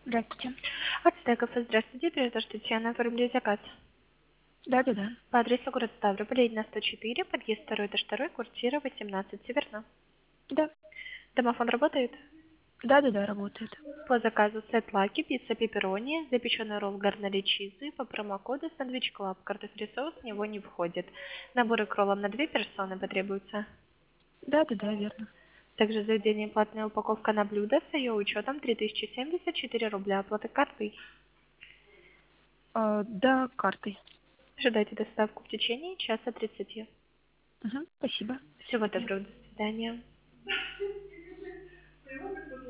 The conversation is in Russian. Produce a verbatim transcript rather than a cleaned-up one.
Здравствуйте. От Стекофа, здравствуйте, оператор Татьяна, оформили заказ. Да-да-да. По адресу город Ставрополь, на сто четыре, подъезд второй, этаж второй, квартира восемнадцать, все верно? Да. Домофон работает? Да-да-да, работает. По заказу сет лаки, пицца пепперони, запеченный ролл гарнери чизы, по промокоду сэндвич клаб, картофель соус в него не входит. Наборы к роллам на две персоны потребуются. Да-да-да, верно. Также заведение платная упаковка на блюдо с ее учетом три тысячи семьдесят четыре рубля оплаты картой. А, да, картой. Ожидайте доставку в течение часа тридцати. Угу, спасибо. До Всего свидания. доброго, до свидания.